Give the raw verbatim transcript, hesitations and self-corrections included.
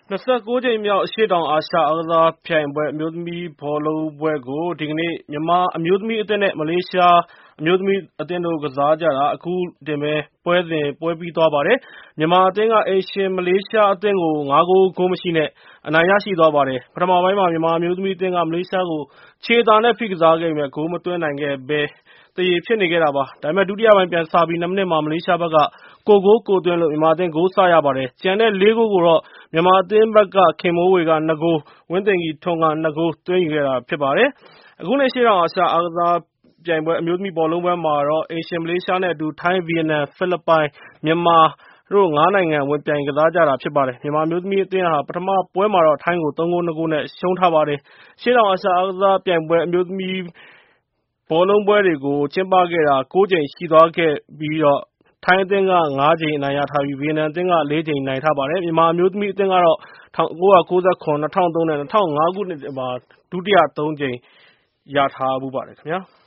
၂၉ ကြိမ်မြောက် အရှေ့တောင်အာရှအားကစားပြိုင်ပွဲ အမျိုးသမီးဘောလုံးပွဲကို ဒီကနေ့ မြန်မာအမျိုးသမီးအသင်း နဲ့ မလေးရှားအမျိုးသမီးအသင်းတို့ ကစားကြတာ အခုတင်ပဲ ပွဲစဉ် ပွဲပြီးသွားပါတယ်။ မြန်မာအသင်းက အိမ်ရှင်မလေးရှားအသင်းကို ၅ ဂိုး ဂိုးမရှိ နဲ့ အနိုင်ရရှိသွားပါတယ်။ ပထမပိုင်းမှာ မြန်မာအမျိုးသမီးအသင်းက မလေးရှားကို ခြေအသာနဲ့ ဖိကစားခဲ့ပေမဲ့ ဂိုးမသွင်းနိုင်ခဲ့ဘဲ သရေဖြစ်နေခဲ့တာပါ။ ဒါပေမဲ့ ဒုတိယပိုင်းပြန်စပြီး ၂ မိနစ်မှာ မလေးရှားဘက်က ကိုယ့်ဂိုးကိုယ်သွင်းလို့ မြန်မာအသင်း ဂိုးစရပါတယ်။ ကျန်တဲ့ ၄ ဂိုးကိုတော့ မြန်မာအသင်းဘက်က ခင်မိုးဝေက ၂ ဂိုး ၊ ဝင်းသိဂီထွန်းက ၂ ဂိုး သွင်းယူခဲ့တာဖြစ်ပါတယ်။ အခုနှစ် အရှေ့တောင်အာရှအားကစားပြိုင်ပွဲ အမျိုးသမီးဘောလုံးပွဲမှာတော့ အိမ်ရှင်မလေးရှားနဲ့အတူ ထိုင်း၊ ဗီယက်နမ်၊ ဖိလစ်ပိုင်၊ မြန်မာတို့ ၅ နိုင်ငံ ဝင်ပြိုင်ကစားကြတာဖြစ်ပါတယ်။ မြန်မာအမျိုးသမီးအသင်းဟာ ပထမပွဲမှာတော့ ထိုင်းကို ၃ ဂိုး ၂ ဂိုး နဲ့ ရှုံးထားပါတယ်။ အရှေ့တောင်အာရှအားကစားပြိုင်ပွဲ အမျိုးသမီးဘောလုံးပွဲတွေကို ကျင်းပခဲ့တာ ၉ ကြိမ်ရှိသွားခဲ့ပြီး ထိုင်းအသင်းက ၅ ကြိမ် အနိုင်ရထားပြီး ဗီယက်နမ်အသင်းက ၄ ကြိမ် နိုင်ထားပါတယ်။ မြန်မာအမျိုးသမီးအသင်းကတော့ ၁၉၉၇၊ ၂၀၀၃ နဲ့ ၂၀၀၅ ခုနှစ်တွေမှာ ဒုတိယ ၃ ကြိမ် ရထားဖူးပါတယ်ခင်ဗျာ။